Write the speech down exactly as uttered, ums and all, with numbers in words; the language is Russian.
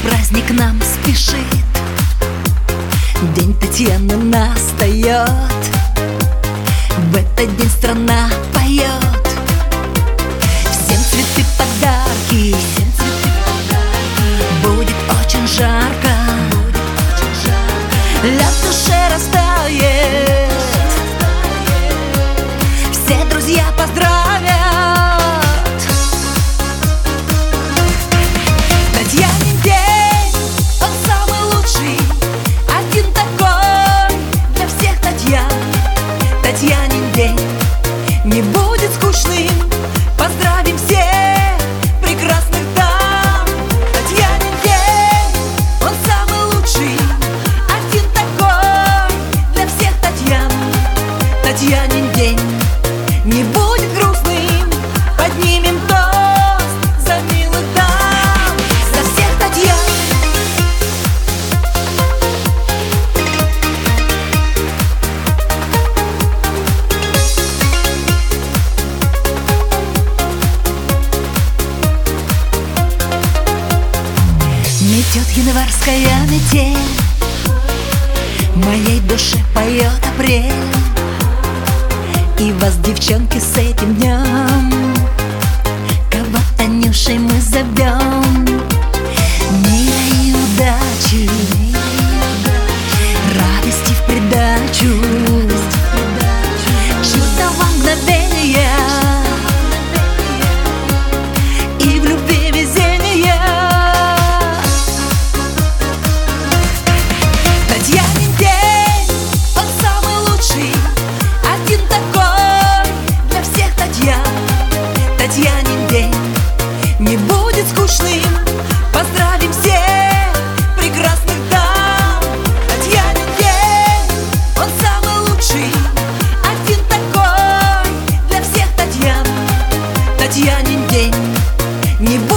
праздник нам спешит, День Татьяны настает. В этот день страна поет, всем цветы, подарки, будет очень жарко, лед в душе растает, все друзья поздравят. Татьянин день, он самый лучший, один такой для всех Татьян. Татьянин день не будет скучным, поздравим всех прекрасных дам. Татьянин день, он самый лучший, один такой для всех Татьян. Татьянин день не будет грустным, поднимем тост за милых дам, за всех Татьян. Метет январская метель, в моей душе поет апрель. И вас, девчонки, с этим днем, кого Танюшей мы зовем. Мира и удачи, радости в придачу, чудного мгновения и в любви везения. Татьянин день, он самый лучший, один такой для всех Татьян. Татьянин день не будет скучным, поздравим всех прекрасных дам. Татьянин день, он самый лучший, один такой для всех Татьян. Татьянин день не будет